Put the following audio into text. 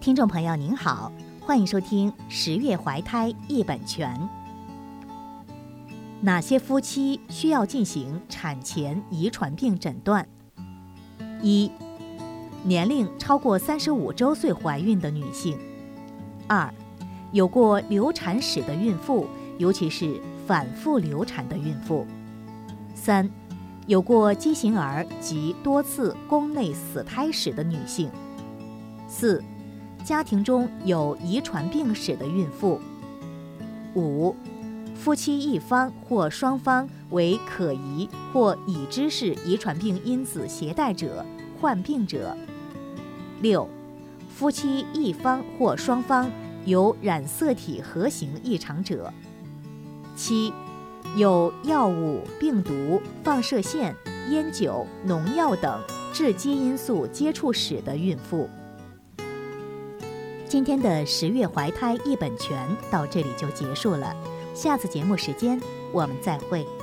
听众朋友您好，欢迎收听10月怀胎一本全。哪些夫妻需要进行产前遗传病诊断？一、年龄超过35周岁怀孕的女性；二、有过流产史的孕妇，尤其是反复流产的孕妇；三、有过畸形儿及多次宫内死胎史的女性；四、家庭中有遗传病史的孕妇；五、夫妻一方或双方为可疑或已知是遗传病因子携带者、患病者；六、夫妻一方或双方有染色体核型异常者；七、有药物、病毒、放射线、烟酒、农药等致畸因素接触史的孕妇。今天的10月怀胎一本全到这里就结束了，下次节目时间我们再会。